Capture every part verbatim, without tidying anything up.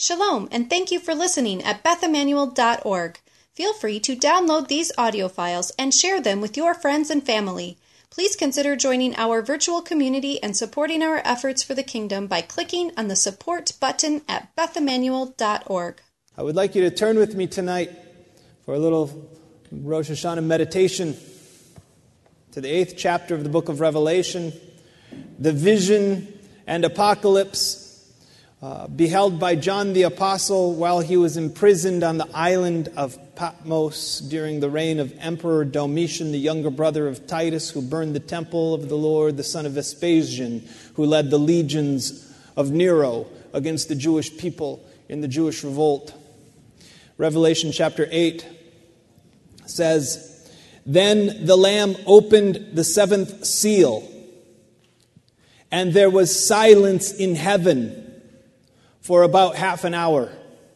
Shalom, and thank you for listening at beth emmanuel dot org. Feel free to download these audio files and share them with your friends and family. Please consider joining our virtual community and supporting our efforts for the kingdom by clicking on the support button at beth emmanuel dot org. I would like you to turn with me tonight for a little Rosh Hashanah meditation to the eighth chapter of the book of Revelation, the vision and apocalypse uh, beheld by John the Apostle while he was imprisoned on the island of Patmos during the reign of Emperor Domitian, the younger brother of Titus, who burned the temple of the Lord, the son of Vespasian, who led the legions of Nero against the Jewish people in the Jewish revolt. Revelation chapter eight says, "Then the Lamb opened the seventh seal, and there was silence in heaven for about half an hour."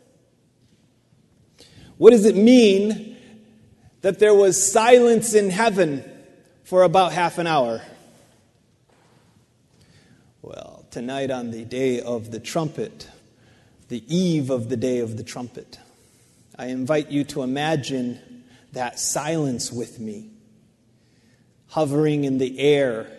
What does it mean that there was silence in heaven for about half an hour? Well, tonight on the day of the trumpet, the eve of the day of the trumpet, I invite you to imagine that silence with me, hovering in the air,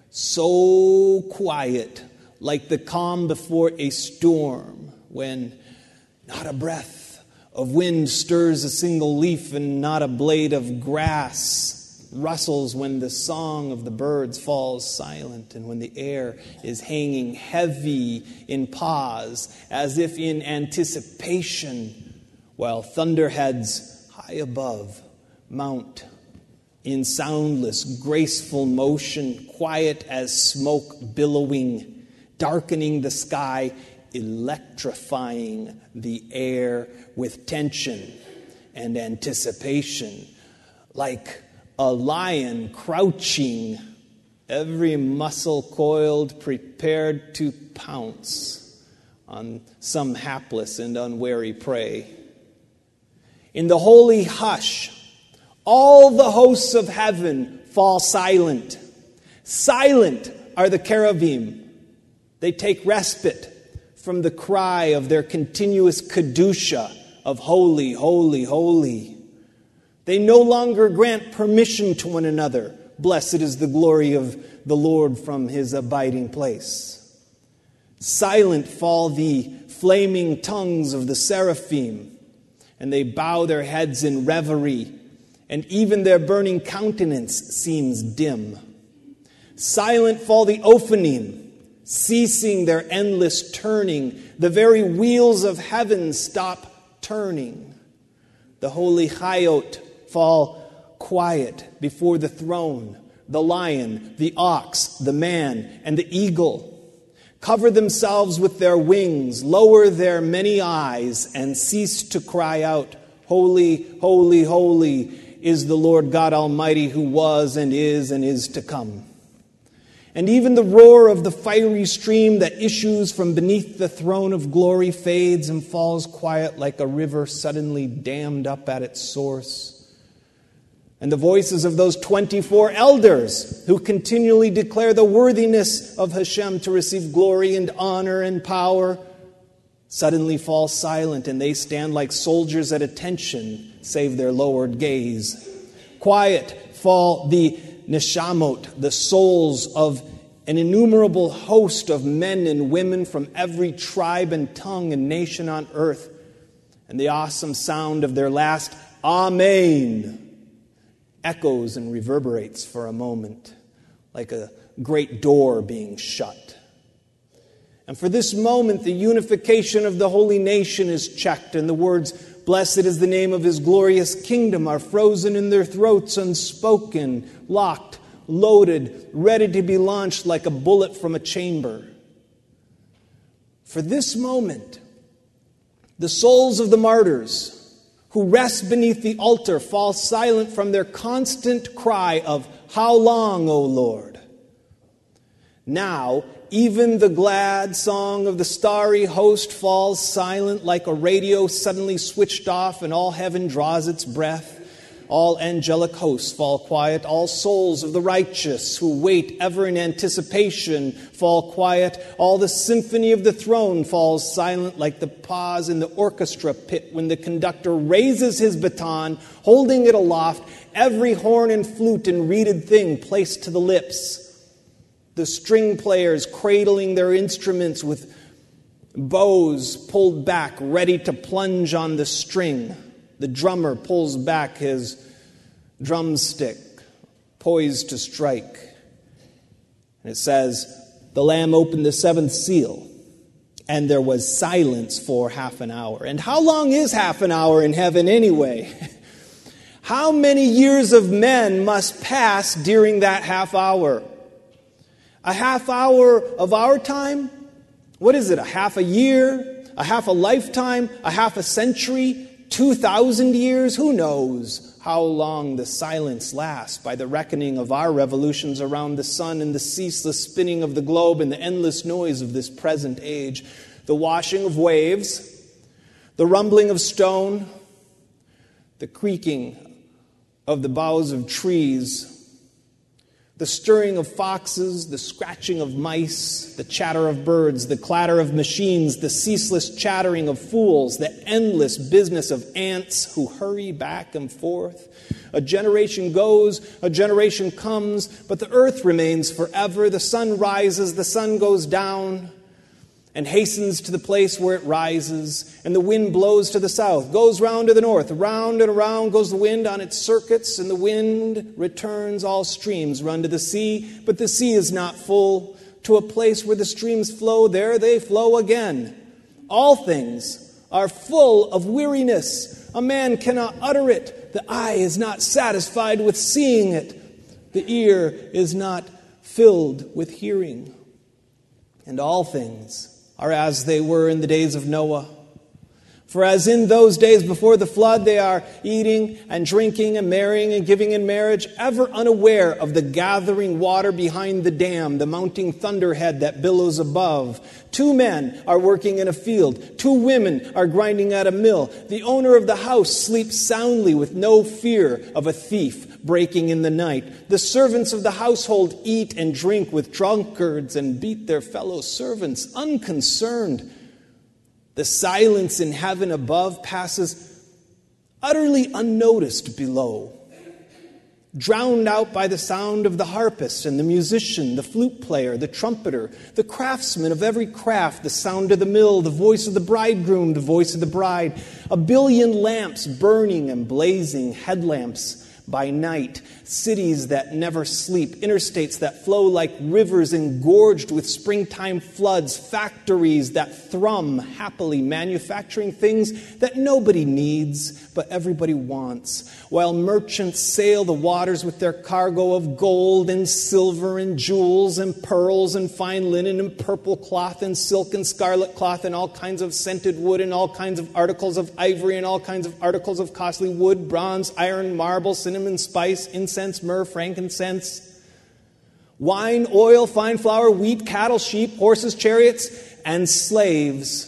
so quiet, like the calm before a storm, when not a breath of wind stirs a single leaf and not a blade of grass rustles, when the song of the birds falls silent, and when the air is hanging heavy in pause, as if in anticipation, while thunderheads high above mount in soundless, graceful motion, quiet as smoke billowing, darkening the sky, electrifying the air with tension and anticipation, like a lion crouching, every muscle coiled, prepared to pounce on some hapless and unwary prey. In the holy hush, all the hosts of heaven fall silent. Silent are the cherubim. They take respite from the cry of their continuous kedusha of holy, holy, holy. They no longer grant permission to one another. Blessed is the glory of the Lord from his abiding place. Silent fall the flaming tongues of the seraphim, and they bow their heads in reverie, and even their burning countenance seems dim. Silent fall the Ophanim, ceasing their endless turning. The very wheels of heaven stop turning. The holy Chayot fall quiet before the throne. The lion, the ox, the man, and the eagle cover themselves with their wings, lower their many eyes, and cease to cry out, "Holy, holy, holy is the Lord God Almighty, who was and is and is to come." And even the roar of the fiery stream that issues from beneath the throne of glory fades and falls quiet like a river suddenly dammed up at its source. And the voices of those twenty-four elders who continually declare the worthiness of Hashem to receive glory and honor and power suddenly fall silent, and they stand like soldiers at attention, save their lowered gaze. Quiet fall the neshamot, the souls of an innumerable host of men and women from every tribe and tongue and nation on earth. And the awesome sound of their last Amen echoes and reverberates for a moment, like a great door being shut. And for this moment, the unification of the holy nation is checked, and the words, "Blessed is the name of his glorious kingdom," are frozen in their throats, unspoken, locked, loaded, ready to be launched like a bullet from a chamber. For this moment, the souls of the martyrs who rest beneath the altar fall silent from their constant cry of, "How long, O Lord?" Now, even the glad song of the starry host falls silent like a radio suddenly switched off and all heaven draws its breath. All angelic hosts fall quiet. All souls of the righteous who wait ever in anticipation fall quiet. All the symphony of the throne falls silent like the pause in the orchestra pit when the conductor raises his baton, holding it aloft, every horn and flute and reeded thing placed to the lips. The string players cradling their instruments with bows pulled back, ready to plunge on the string. The drummer pulls back his drumstick, poised to strike. And it says, the Lamb opened the seventh seal, and there was silence for half an hour. And how long is half an hour in heaven anyway? How many years of men must pass during that half hour? A half hour of our time? What is it, a half a year? A half a lifetime? A half a century? Two thousand years? Who knows how long the silence lasts by the reckoning of our revolutions around the sun and the ceaseless spinning of the globe and the endless noise of this present age. The washing of waves, the rumbling of stone, the creaking of the boughs of trees, the stirring of foxes, the scratching of mice, the chatter of birds, the clatter of machines, the ceaseless chattering of fools, the endless business of ants who hurry back and forth. A generation goes, a generation comes, but the earth remains forever. The sun rises, the sun goes down and hastens to the place where it rises, and the wind blows to the south, goes round to the north, around and around goes the wind on its circuits, and the wind returns, all streams run to the sea, but the sea is not full. To a place where the streams flow, there they flow again. All things are full of weariness. A man cannot utter it. The eye is not satisfied with seeing it. The ear is not filled with hearing. And all things are as they were in the days of Noah. For as in those days before the flood, they are eating and drinking and marrying and giving in marriage, ever unaware of the gathering water behind the dam, the mounting thunderhead that billows above. Two men are working in a field. Two women are grinding at a mill. The owner of the house sleeps soundly with no fear of a thief breaking in the night. The servants of the household eat and drink with drunkards and beat their fellow servants, unconcerned. The silence in heaven above passes utterly unnoticed below, drowned out by the sound of the harpist and the musician, the flute player, the trumpeter, the craftsman of every craft, the sound of the mill, the voice of the bridegroom, the voice of the bride, a billion lamps burning and blazing, headlamps by night, cities that never sleep, interstates that flow like rivers engorged with springtime floods, factories that thrum happily, manufacturing things that nobody needs but everybody wants, while merchants sail the waters with their cargo of gold and silver and jewels and pearls and fine linen and purple cloth and silk and scarlet cloth and all kinds of scented wood and all kinds of articles of ivory and all kinds of articles of costly wood, bronze, iron, marble, cinnamon, spice, incense, myrrh, frankincense, wine, oil, fine flour, wheat, cattle, sheep, horses, chariots, and slaves.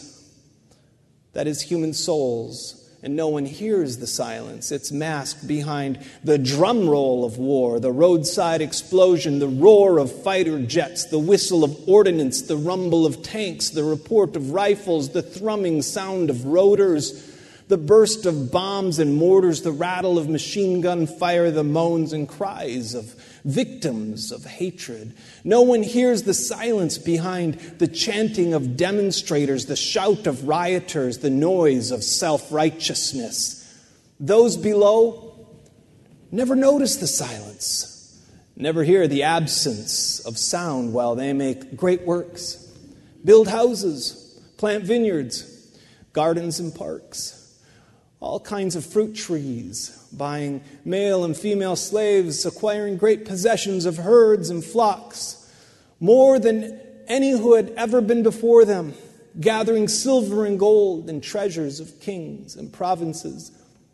That is human souls. And no one hears the silence. It's masked behind the drum roll of war, the roadside explosion, the roar of fighter jets, the whistle of ordnance, the rumble of tanks, the report of rifles, the thrumming sound of rotors, the burst of bombs and mortars, the rattle of machine gun fire, the moans and cries of victims of hatred. No one hears the silence behind the chanting of demonstrators, the shout of rioters, the noise of self-righteousness. Those below never notice the silence, never hear the absence of sound while they make great works, build houses, plant vineyards, gardens and parks. All kinds of fruit trees, buying male and female slaves, acquiring great possessions of herds and flocks, more than any who had ever been before them, gathering silver and gold and treasures of kings and provinces,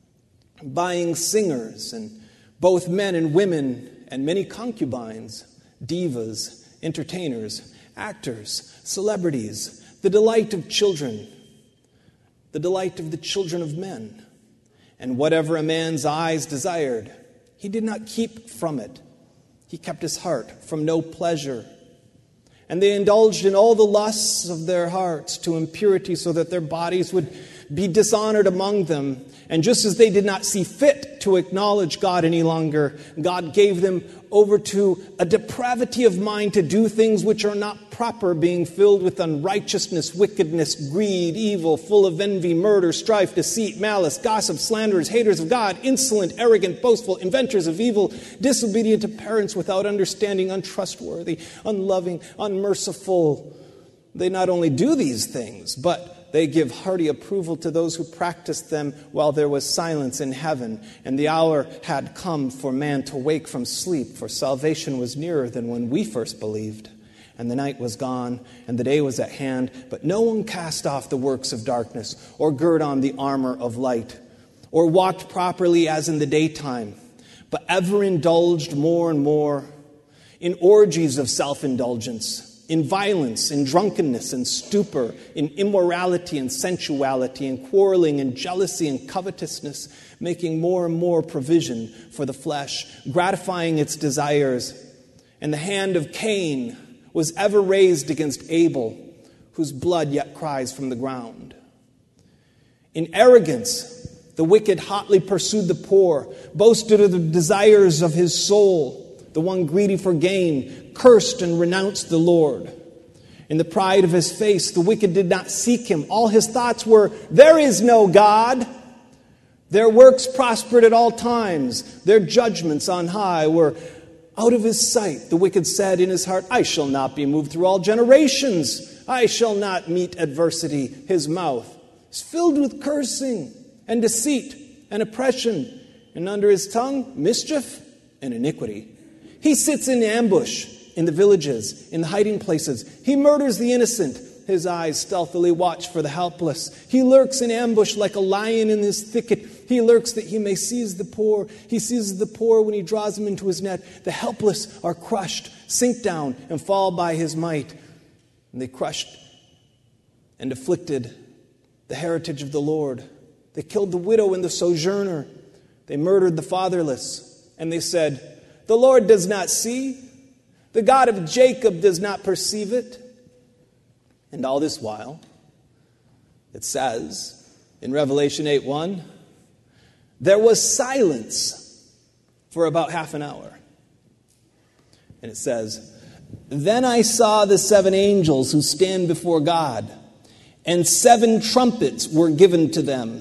buying singers and both men and women and many concubines, divas, entertainers, actors, celebrities, the delight of children, the delight of the children of men, And whatever a man's eyes desired, he did not keep from it. He kept his heart from no pleasure. And they indulged in all the lusts of their hearts to impurity, so that their bodies would be dishonored among them. And just as they did not see fit to acknowledge God any longer, God gave them over to a depravity of mind to do things which are not proper, being filled with unrighteousness, wickedness, greed, evil, full of envy, murder, strife, deceit, malice, gossip, slanderers, haters of God, insolent, arrogant, boastful, inventors of evil, disobedient to parents, without understanding, untrustworthy, unloving, unmerciful. They not only do these things, but they give hearty approval to those who practice them while there was silence in heaven. And the hour had come for man to wake from sleep, for salvation was nearer than when we first believed. And the night was gone, and the day was at hand, but no one cast off the works of darkness, or girt on the armor of light, or walked properly as in the daytime, but ever indulged more and more in orgies of self-indulgence, in violence, in drunkenness, in stupor, in immorality and sensuality, in quarreling and jealousy and covetousness, making more and more provision for the flesh, gratifying its desires. And the hand of Cain was ever raised against Abel, whose blood yet cries from the ground. In arrogance, the wicked hotly pursued the poor, boasted of the desires of his soul. The one greedy for gain cursed and renounced the Lord. In the pride of his face, the wicked did not seek him. All his thoughts were, there is no God. Their works prospered at all times. Their judgments on high were out of his sight. The wicked said in his heart, I shall not be moved through all generations. I shall not meet adversity. His mouth is filled with cursing and deceit and oppression, and under his tongue mischief and iniquity. He sits in ambush in the villages, in the hiding places. He murders the innocent. His eyes stealthily watch for the helpless. He lurks in ambush like a lion in his thicket. He lurks that he may seize the poor. He seizes the poor when he draws them into his net. The helpless are crushed, sink down, and fall by his might. And they crushed and afflicted the heritage of the Lord. They killed the widow and the sojourner. They murdered the fatherless. And they said, the Lord does not see. The God of Jacob does not perceive it. And all this while, it says in Revelation eight one, there was silence for about half an hour. And it says, then I saw the seven angels who stand before God, and seven trumpets were given to them.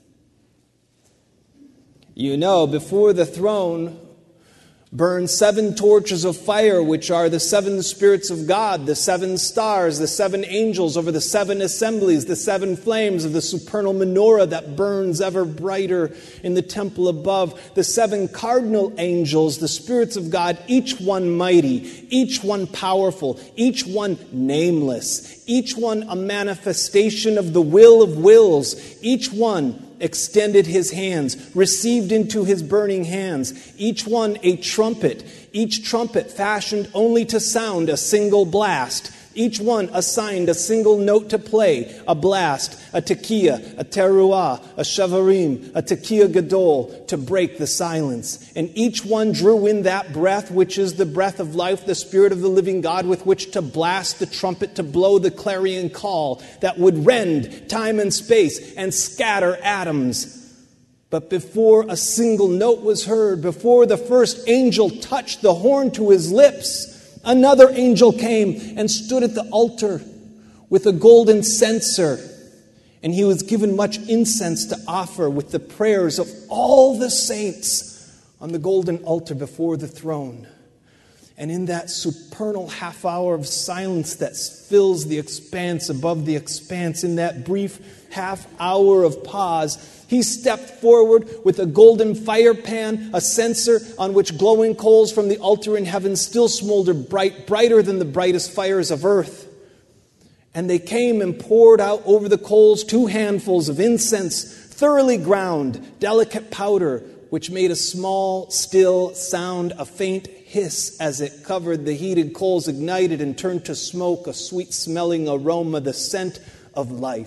You know, before the throne burn seven torches of fire, which are the seven spirits of God, the seven stars, the seven angels over the seven assemblies, the seven flames of the supernal menorah that burns ever brighter in the temple above, the seven cardinal angels, the spirits of God, each one mighty, each one powerful, each one nameless, each one a manifestation of the will of wills, each one extended his hands, received into his burning hands, each one a trumpet, each trumpet fashioned only to sound a single blast, each one assigned a single note to play, a blast, a tekiah, a teruah, a shavarim, a tekiah gadol, to break the silence. And each one drew in that breath, which is the breath of life, the Spirit of the living God, with which to blast the trumpet, to blow the clarion call that would rend time and space and scatter atoms. But before a single note was heard, before the first angel touched the horn to his lips, another angel came and stood at the altar with a golden censer. And he was given much incense to offer with the prayers of all the saints on the golden altar before the throne. And in that supernal half hour of silence that fills the expanse above the expanse, in that brief half hour of pause, he stepped forward with a golden fire pan, a censer on which glowing coals from the altar in heaven still smoldered bright, brighter than the brightest fires of earth. And they came and poured out over the coals two handfuls of incense, thoroughly ground, delicate powder, which made a small, still sound, a faint hiss as it covered the heated coals, ignited and turned to smoke, a sweet-smelling aroma, the scent of life.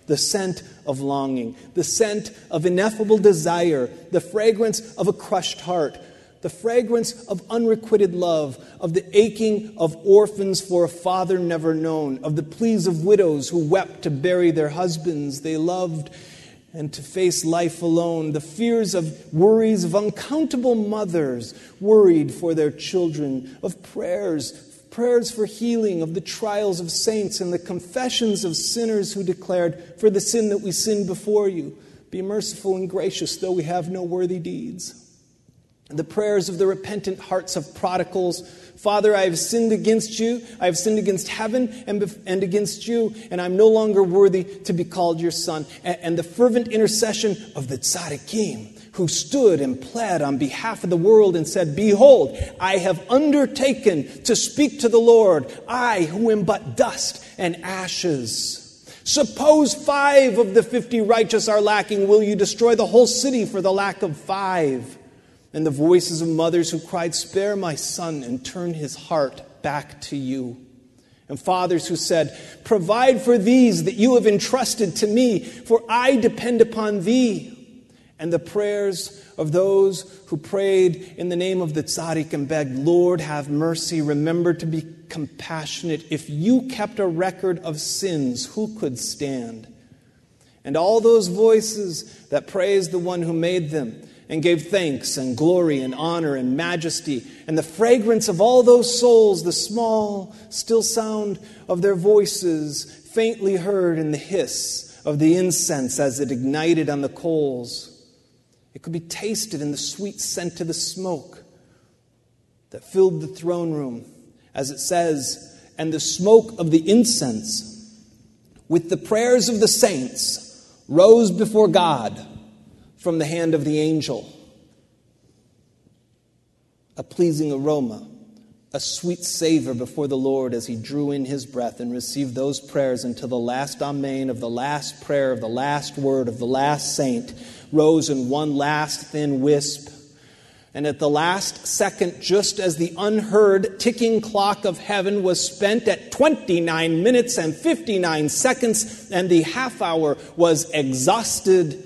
the scent of longing, the scent of ineffable desire, the fragrance of a crushed heart, the fragrance of unrequited love, of the aching of orphans for a father never known, of the pleas of widows who wept to bury their husbands they loved and to face life alone, the fears of worries of uncountable mothers worried for their children, of prayers, prayers for healing, of the trials of saints and the confessions of sinners who declared, for the sin that we sinned before you, be merciful and gracious, though we have no worthy deeds. The prayers of the repentant hearts of prodigals. Father, I have sinned against you. I have sinned against heaven and, bef- and against you, and I'm no longer worthy to be called your son. And, and the fervent intercession of the tzaddikim, who stood and pled on behalf of the world and said, behold, I have undertaken to speak to the Lord, I who am but dust and ashes. Suppose five of the fifty righteous are lacking. Will you destroy the whole city for the lack of five? And the voices of mothers who cried, spare my son and turn his heart back to you. And fathers who said, provide for these that you have entrusted to me, for I depend upon thee. And the prayers of those who prayed in the name of the tzaddik and begged, Lord, have mercy, remember to be compassionate. If you kept a record of sins, who could stand? And all those voices that praised the one who made them, and gave thanks and glory and honor and majesty, and the fragrance of all those souls, the small, still sound of their voices, faintly heard in the hiss of the incense as it ignited on the coals. It could be tasted in the sweet scent of the smoke that filled the throne room, as it says, and the smoke of the incense, with the prayers of the saints, rose before God from the hand of the angel. A pleasing aroma, a sweet savor before the Lord as he drew in his breath and received those prayers until the last amen of the last prayer of the last word of the last saint rose in one last thin wisp. And at the last second, just as the unheard ticking clock of heaven was spent at twenty-nine minutes and fifty-nine seconds, and the half hour was exhausted,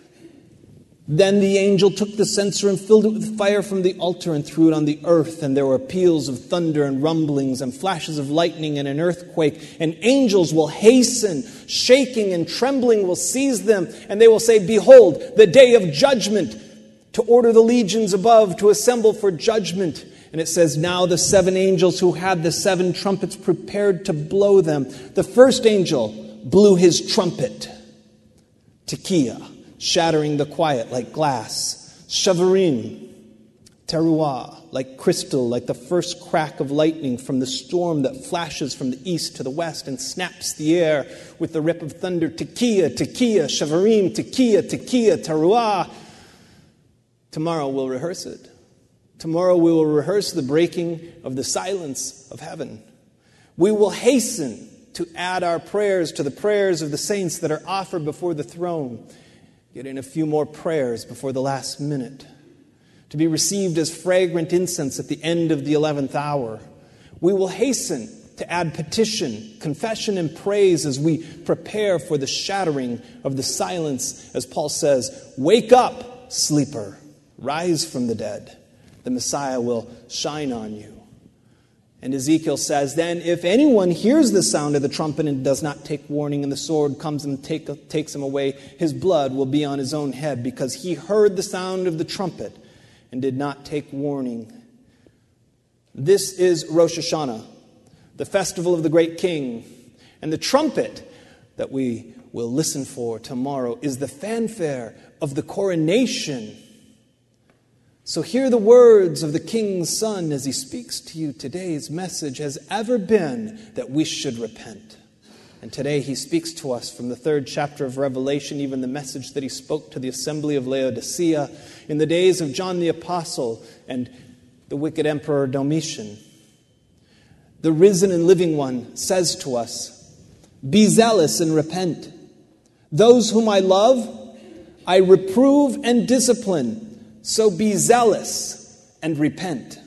then the angel took the censer and filled it with fire from the altar and threw it on the earth. And there were peals of thunder and rumblings and flashes of lightning and an earthquake. And angels will hasten, shaking and trembling will seize them. And they will say, behold, the day of judgment, to order the legions above to assemble for judgment. And it says, now the seven angels who had the seven trumpets prepared to blow them. The first angel blew his trumpet, Tekiah, shattering the quiet like glass. Shavarim, teruah, like crystal, like the first crack of lightning from the storm that flashes from the east to the west and snaps the air with the rip of thunder. Tekiah, Tekiah, Shavarim, Tekiah, Tekiah, teruah. Tomorrow we'll rehearse it. Tomorrow we will rehearse the breaking of the silence of heaven. We will hasten to add our prayers to the prayers of the saints that are offered before the throne. Get in a few more prayers before the last minute, to be received as fragrant incense at the end of the eleventh hour. We will hasten to add petition, confession, and praise as we prepare for the shattering of the silence, as Paul says, wake up, sleeper, rise from the dead. The Messiah will shine on you. And Ezekiel says, then if anyone hears the sound of the trumpet and does not take warning, and the sword comes and take, takes him away, his blood will be on his own head, because he heard the sound of the trumpet and did not take warning. This is Rosh Hashanah, the festival of the great king. And the trumpet that we will listen for tomorrow is the fanfare of the coronation. So hear the words of the King's Son as he speaks to you. Today's message has ever been that we should repent. And today he speaks to us from the third chapter of Revelation, even the message that he spoke to the assembly of Laodicea in the days of John the Apostle and the wicked Emperor Domitian. The risen and living one says to us, be zealous and repent. Those whom I love, I reprove and discipline. So be zealous and repent.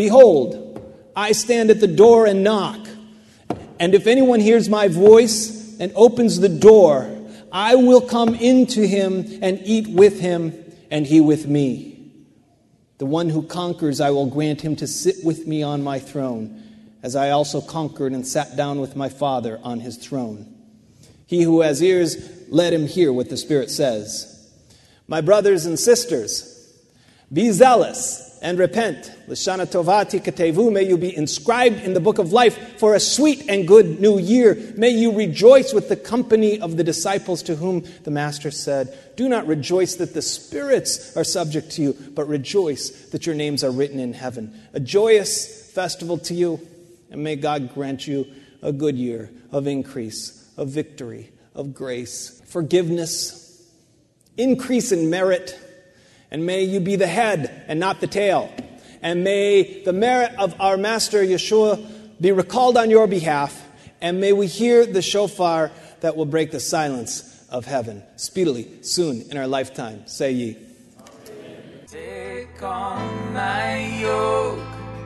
Behold, I stand at the door and knock. And if anyone hears my voice and opens the door, I will come into him and eat with him, and he with me. The one who conquers, I will grant him to sit with me on my throne, as I also conquered and sat down with my Father on his throne. He who has ears, let him hear what the Spirit says. My brothers and sisters, be zealous and repent. L'shana tova tikatevu. May you be inscribed in the book of life for a sweet and good new year. May you rejoice with the company of the disciples to whom the Master said, do not rejoice that the spirits are subject to you, but rejoice that your names are written in heaven. A joyous festival to you, and may God grant you a good year of increase, of victory, of grace, forgiveness, increase in merit. And may you be the head and not the tail. And may the merit of our Master Yeshua be recalled on your behalf. And may we hear the shofar that will break the silence of heaven speedily, soon in our lifetime. Say ye. Take on my yoke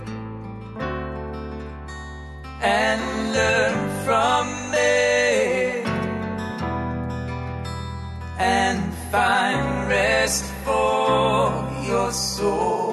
and learn from me and find rest for your soul.